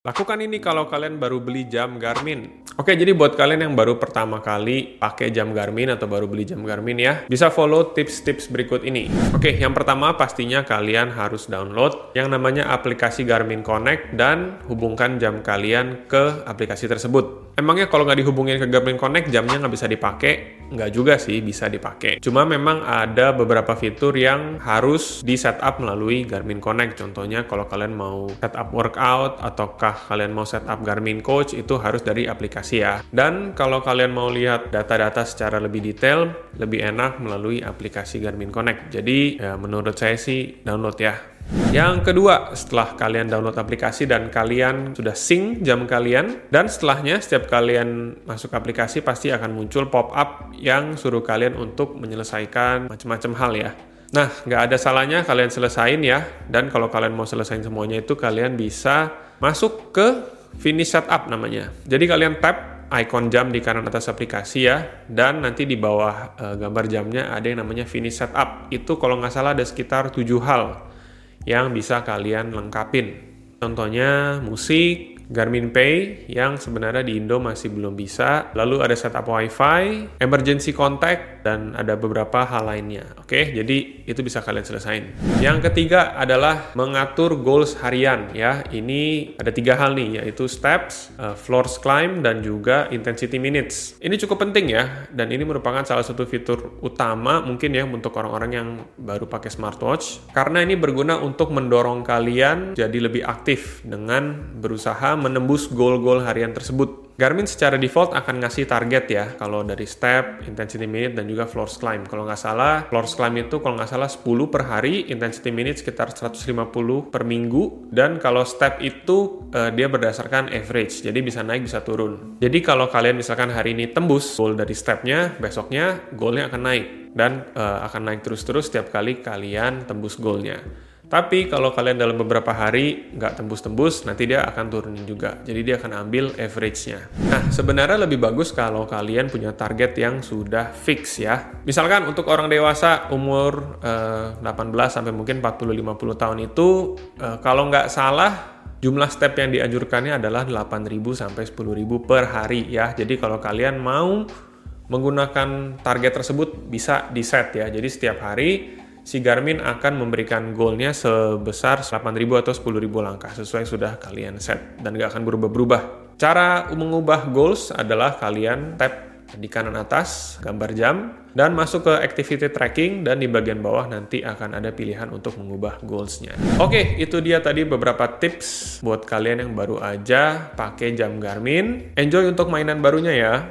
Lakukan ini kalau kalian baru beli jam Garmin. Oke, jadi buat kalian yang baru pertama kali pakai jam Garmin atau baru beli jam Garmin ya, bisa follow tips-tips berikut ini. Oke, yang pertama pastinya kalian harus download yang namanya aplikasi Garmin Connect dan hubungkan jam kalian ke aplikasi tersebut. Emangnya kalau nggak dihubungin ke Garmin Connect, jamnya nggak bisa dipakai? Nggak juga sih, bisa dipakai. Cuma memang ada beberapa fitur yang harus di setup melalui Garmin Connect. Contohnya kalau kalian mau setup workout ataukah kalian mau setup Garmin Coach, itu harus dari aplikasi ya. Dan kalau kalian mau lihat data-data secara lebih detail, lebih enak melalui aplikasi Garmin Connect. Jadi ya, menurut saya sih download ya. Yang kedua, setelah kalian download aplikasi dan kalian sudah sync jam kalian, dan setelahnya setiap kalian masuk aplikasi pasti akan muncul pop-up yang suruh kalian untuk menyelesaikan macam-macam hal ya. Nah, nggak ada salahnya kalian selesain ya, dan kalau kalian mau selesain semuanya itu kalian bisa masuk ke finish setup namanya. Jadi kalian tap icon jam di kanan atas aplikasi ya, dan nanti di bawah gambar jamnya ada yang namanya finish setup. Itu kalau nggak salah ada sekitar 7 hal yang bisa kalian lengkapin. Contohnya musik, Garmin Pay yang sebenarnya di Indo masih belum bisa, lalu ada setup Wi-Fi, emergency contact, dan ada beberapa hal lainnya. Oke, jadi itu bisa kalian selesain. Yang ketiga adalah mengatur goals harian ya. Ini ada 3 hal nih, yaitu steps, floors climb, dan juga intensity minutes. Ini cukup penting ya, dan ini merupakan salah satu fitur utama mungkin ya untuk orang-orang yang baru pakai smartwatch, karena ini berguna untuk mendorong kalian jadi lebih aktif dengan berusaha menembus goal-goal harian tersebut. Garmin secara default akan ngasih target ya, kalau dari step, intensity minute, dan juga floors climb. Kalau nggak salah, floors climb itu kalau nggak salah 10 per hari, intensity minute sekitar 150 per minggu, dan kalau step itu dia berdasarkan average, jadi bisa naik bisa turun. Jadi kalau kalian misalkan hari ini tembus goal dari stepnya, besoknya goalnya akan naik, dan akan naik terus-terus setiap kali kalian tembus goalnya. Tapi kalau kalian dalam beberapa hari nggak tembus-tembus, nanti dia akan turunin juga. Jadi dia akan ambil average-nya. Nah, sebenarnya lebih bagus kalau kalian punya target yang sudah fix ya. Misalkan untuk orang dewasa umur 18 sampai mungkin 40-50 tahun itu, kalau nggak salah, jumlah step yang dianjurkannya adalah 8.000 sampai 10.000 per hari ya. Jadi kalau kalian mau menggunakan target tersebut bisa di-set ya. Jadi setiap hari si Garmin akan memberikan goalnya sebesar 8.000 atau 10.000 langkah sesuai sudah kalian set dan gak akan berubah-berubah. Cara mengubah goals adalah kalian tap di kanan atas gambar jam dan masuk ke activity tracking, dan di bagian bawah nanti akan ada pilihan untuk mengubah goalsnya. Oke, itu dia tadi beberapa tips buat kalian yang baru aja pakai jam Garmin. Enjoy untuk mainan barunya ya.